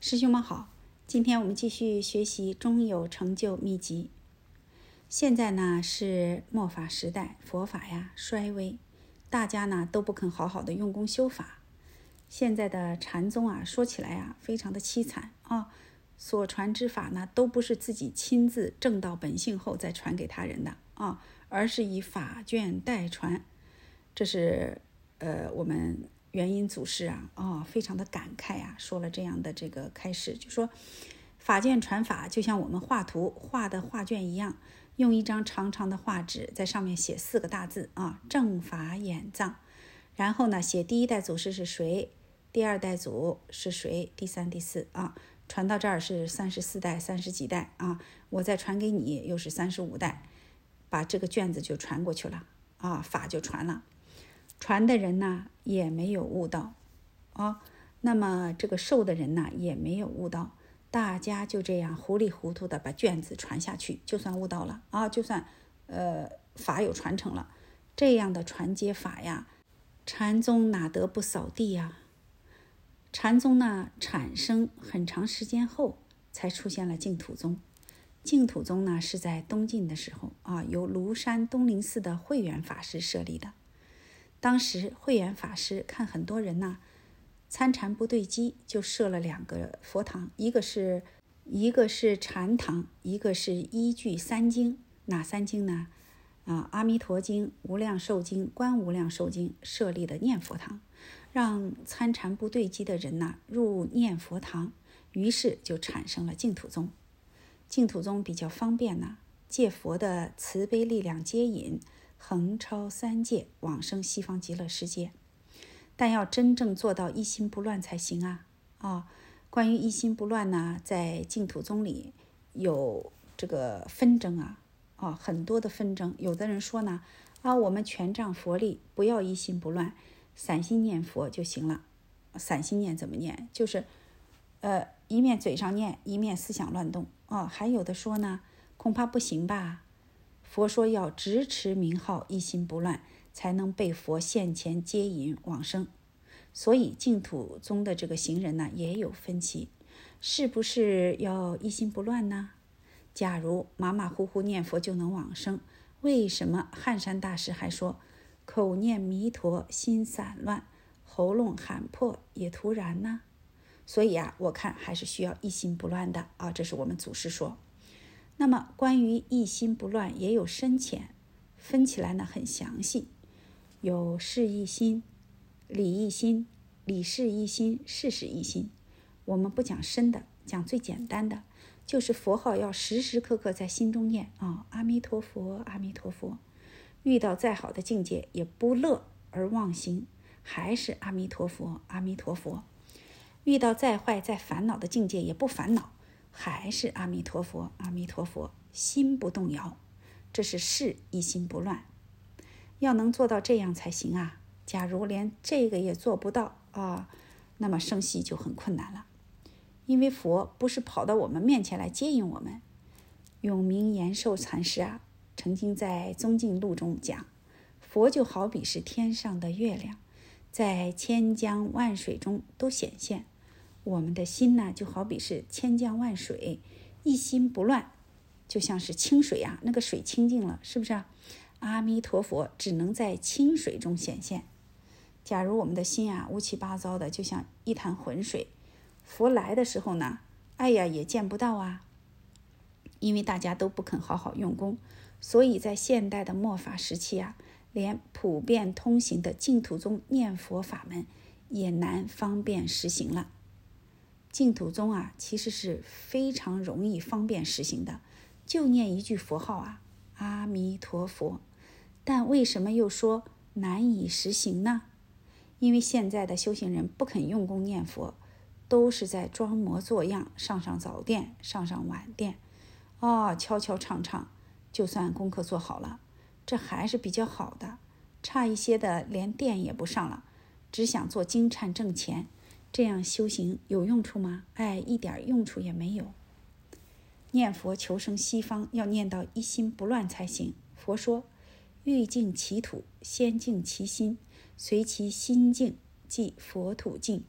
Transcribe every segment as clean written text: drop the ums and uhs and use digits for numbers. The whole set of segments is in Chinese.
师兄们好，今天我们继续学习中有成就秘籍。现在呢是末法时代，佛法呀衰微，大家呢都不肯好好的用功修法。现在的禅宗啊，说起来啊非常的凄惨啊，所传之法呢都不是自己亲自证到本性后再传给他人的啊，而是以法卷代传。这是我们元音祖师非常的感慨啊，说了这样的这个开始，就说法卷传法就像我们画图画的画卷一样，用一张长长的画纸在上面写4个大字正法眼藏，然后呢写第一代祖师是谁，第二代祖是谁，第三第四传到这儿是34代30几代我再传给你又是35代，把这个卷子就传过去了法就传了。传的人呢也没有悟道那么这个受的人呢也没有悟道，大家就这样糊里糊涂的把卷子传下去，就算悟道了就算法有传承了。这样的传接法呀，禅宗哪得不扫地呀？禅宗呢产生很长时间后才出现了净土宗。净土宗呢是在东晋的时候由庐山东林寺的慧远法师设立的。当时慧远法师看很多人参禅不对机，就设了2个佛堂，一个是禅堂，一个是依据3经。哪3经呢？阿弥陀经、无量寿经、观无量寿经设立的念佛堂，让参禅不对机的人入念佛堂，于是就产生了净土宗。净土宗比较方便借佛的慈悲力量接引，横超3界，往生西方极乐世界。但要真正做到一心不乱才行关于一心不乱呢，在净土宗里有这个纷争很多的纷争。有的人说呢我们全仗佛力，不要一心不乱，散心念佛就行了。散心念怎么念？就是一面嘴上念，一面思想乱动还有的说呢，恐怕不行吧。佛说要直持名号，一心不乱，才能被佛现前接引往生。所以净土宗的这个行人也有分歧，是不是要一心不乱呢？假如马马虎虎念佛就能往生，为什么汉山大师还说口念弥陀心散乱，喉咙喊破也突然呢？所以我看还是需要一心不乱的这是我们祖师说。那么关于一心不乱也有深浅，分起来很详细，有事一心、理一心、理事一心、事事一心。我们不讲深的，讲最简单的，就是佛号要时时刻刻在心中念阿弥陀佛阿弥陀佛。遇到再好的境界也不乐而忘形，还是阿弥陀佛阿弥陀佛。遇到再坏再烦恼的境界也不烦恼，还是阿弥陀佛阿弥陀佛，心不动摇。这是事一心不乱。要能做到这样才行假如连这个也做不到那么生息就很困难了。因为佛不是跑到我们面前来接引我们。永明延寿禅师曾经在宗镜录中讲，佛就好比是天上的月亮，在千江万水中都显现。我们的心就好比是千江万水，一心不乱，就像是清水那个水清净了，是不是阿弥陀佛只能在清水中显现。假如我们的心乌七八糟的，就像一潭浑水，佛来的时候呢也见不到因为大家都不肯好好用功，所以在现代的末法时期连普遍通行的净土宗念佛法门也难方便实行了。净土宗其实是非常容易方便实行的，就念一句佛号阿弥陀佛。但为什么又说难以实行呢？因为现在的修行人不肯用功念佛，都是在装模作样，上早殿上晚殿敲敲唱唱，就算功课做好了，这还是比较好的。差一些的连殿也不上了，只想做经忏挣钱，这样修行有用处吗？一点用处也没有。念佛求生西方，要念到一心不乱才行。佛说欲净其土，先净其心，随其心净，即佛土净。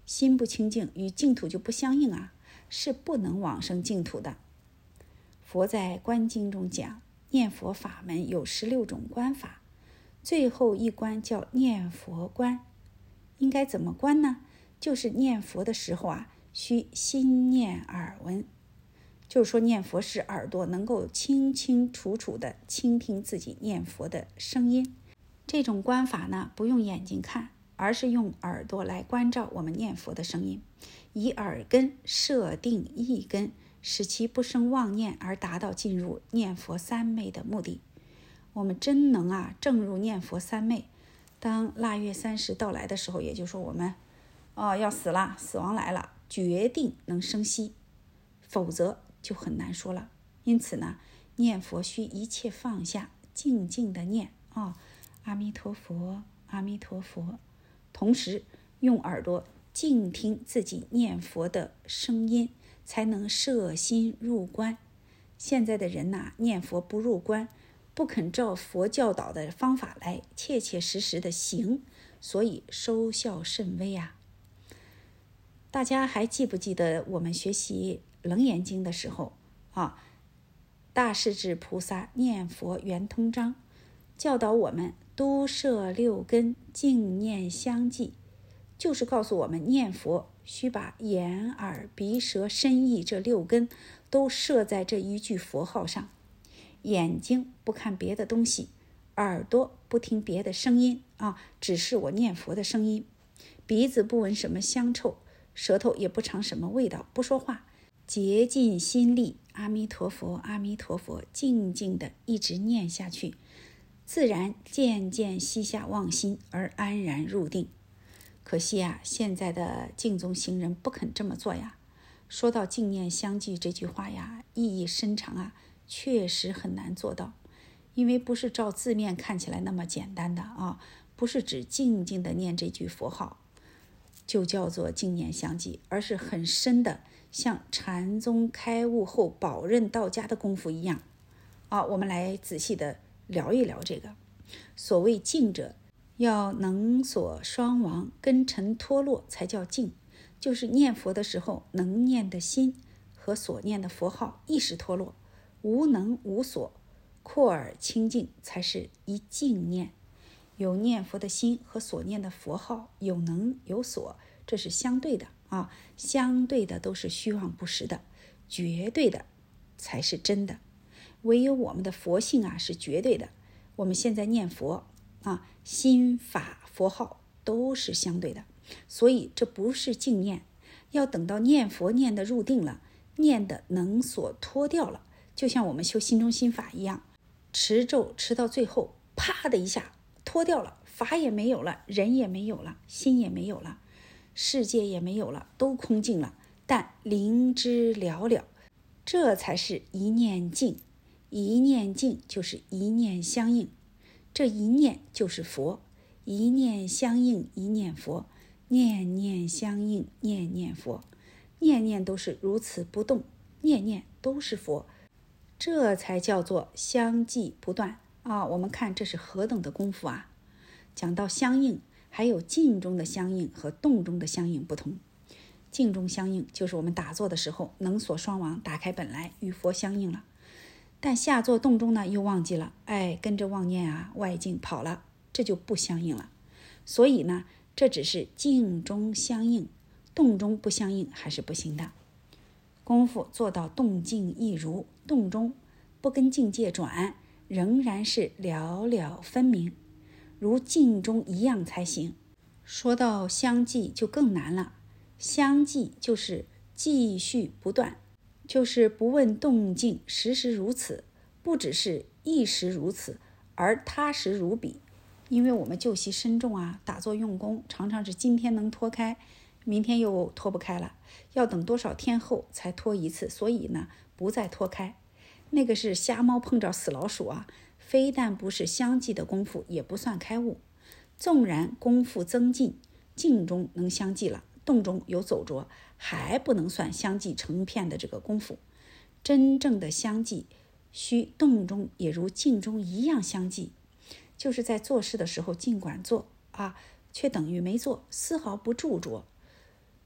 心不清净，与净土就不相应啊，是不能往生净土的。佛在观经中讲，念佛法门有16种观法，最后一关叫念佛观。应该怎么观呢？就是念佛的时候啊，需心念耳闻，就是说念佛时耳朵能够清清楚楚地倾听自己念佛的声音。这种观法呢，不用眼睛看，而是用耳朵来关照我们念佛的声音，以耳根设定意根，使其不生妄念，而达到进入念佛三昧的目的。我们真能证入念佛三昧，当腊月30到来的时候，也就是说我们要死了，死亡来了，决定能生息，否则就很难说了。因此呢，念佛需一切放下，静静的念阿弥陀佛，阿弥陀佛，同时用耳朵静听自己念佛的声音，才能摄心入观。现在的人念佛不入观，不肯照佛教导的方法来切切实实的行，所以收效甚微啊。大家还记不记得我们学习楞严经的时候大势至菩萨念佛圆通章教导我们都摄6根，净念相继，就是告诉我们念佛需把眼耳鼻舌身意这6根都摄在这一句佛号上。眼睛不看别的东西，耳朵不听别的声音只是我念佛的声音，鼻子不闻什么香臭，舌头也不尝什么味道，不说话，竭尽心力阿弥陀佛，阿弥陀佛，静静的一直念下去，自然渐渐息下妄心，而安然入定。可惜现在的净宗行人不肯这么做呀。说到净念相继这句话意义深长确实很难做到，因为不是照字面看起来那么简单的不是只静静的念这句佛号就叫做净念相继，而是很深的，像禅宗开悟后宝刃到家的功夫一样我们来仔细的聊一聊这个。所谓静者，要能所双亡，根尘脱落才叫静，就是念佛的时候能念的心和所念的佛号一时脱落，无能无所，扩而清净，才是一静念。有念佛的心和所念的佛号有能有所，这是相对的相对的都是虚妄不实的，绝对的才是真的。唯有我们的佛性是绝对的。我们现在念佛心法佛号都是相对的，所以这不是静念，要等到念佛念的入定了，念的能所脱掉了，就像我们修心中心法一样，持咒持到最后，啪的一下脱掉了，法也没有了，人也没有了，心也没有了，世界也没有了，都空净了，但灵知了了，这才是一念静。一念静就是一念相应，这一念就是佛，一念相应一念佛，念念相应念念佛，念念都是如此不动，念念都是佛，这才叫做相继不断我们看这是何等的功夫讲到相应，还有静中的相应和动中的相应不同。静中相应就是我们打坐的时候能所双亡，打开本来与佛相应了，但下坐动中呢又忘记了，跟着妄念外境跑了，这就不相应了。所以呢，这只是静中相应，动中不相应还是不行的。功夫做到动静一如，动中不跟境界转，仍然是了了分明，如静中一样才行。说到相继就更难了，相继就是继续不断，就是不问动静，时时如此，不只是一时如此，而他时如彼。因为我们究习深重打坐用功，常常是今天能脱开，明天又脱不开了，要等多少天后才脱一次，所以呢不再脱开。那个是瞎猫碰着死老鼠非但不是相继的功夫，也不算开悟。纵然功夫增进，静中能相继了，动中有走着，还不能算相继成片的这个功夫。真正的相继，需动中也如静中一样相继，就是在做事的时候尽管做却等于没做，丝毫不驻着。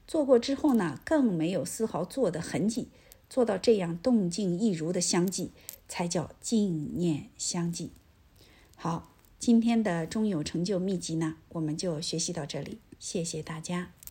做过之后呢，更没有丝毫做的痕迹，做到这样动静一如的相继，才叫静念相继。好，今天的中有成就秘籍呢，我们就学习到这里，谢谢大家。